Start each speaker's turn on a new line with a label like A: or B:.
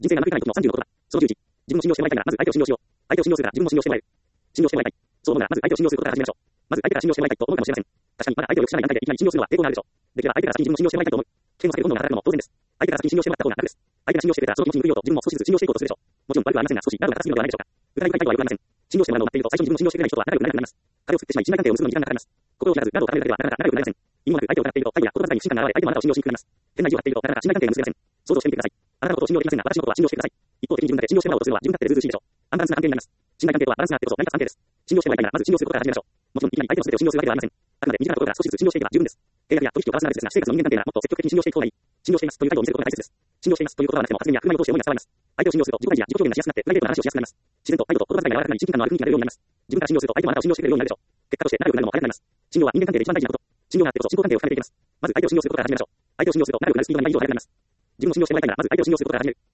A: 人生が長くないことの30のことだ。その11、自分を信用してもらいたいなら、まず相手を信用しよう。相手を信用するから自分も信用してもらえる。信用してもらいたい。そう思うなら、まず相手を信用することから始めましょう。まず相手から信用してもらいたいと思うかもしれません。確かに、まだ相手をよく知らない段階でいきなり信用するのは抵抗があるでしょう。できれば相手から先に自分も信用してもらいたいと思う。危険を避ける本能が働くのも当然です。相手から先に信用してもらった方が楽です。相手が信用してくれたらその気持ちに触れようと自分も少しずつ信用していこうとするでしょう。もちろん悪くはありませんが、少しなるが高すぎるのではないでしょうか。具体的な態度は良くありません。信用してもらうのを待っていると、最初に自分を信用してくれない人とは仲良くなれなくなります。彼を作ってしまい、信頼関係を結ぶのに時間がかかります。心を開かず、ガードを高めるだけではなかなか仲良くなれません。意味もなく相手を疑っていると、態度や言葉遣いに不信感が現れ、相手もあなたを信用しにくくなります。変な意地を張っていると、なかなか信頼関係が結べません。想像してみてください。あなたのことを信用できませんが、私のことは信用してください。一方的に自分だけ信用してもらおうとするのは自分勝手でずうずうしいでしょう。アンバランスな関係になります。信頼関係とはバランスがあってこそ成り立つ関係です。信用してもらいたいなら、まず信用することから始めましょう。もちろん、いきなり相手の全てを信用するわけではありません。あくまで身近なところから少しずつ信用していけば十分です。契約や取引を交わすなら別ですが、私生活の人間関係ならもっと積極的に信用していく方がいい。信用していますという態度を見せることが大切です。信用していますという言葉はなくても、発言や車の通して思いが伝わります。相手を信用すると自己開示や自己表現がしやすくなって、プライベートな話をしやすくなります。自然と態度と言葉遣いが柔らかくなり、親近感のある雰囲気が出るようになります。自分から信用すると相手もあなたを信用してくれるようになるでしょう。結果として仲良くなるのも早くなります。信用は人間関係で一番大事なこと。信用があってこそ信仰関係を深めていきます。まず相手を信用することから始めましょう。相手を信用すると仲良くなるスピードが2倍以上速くなります。自分を信用してもらいたいなら、まず相手を信用することから始める。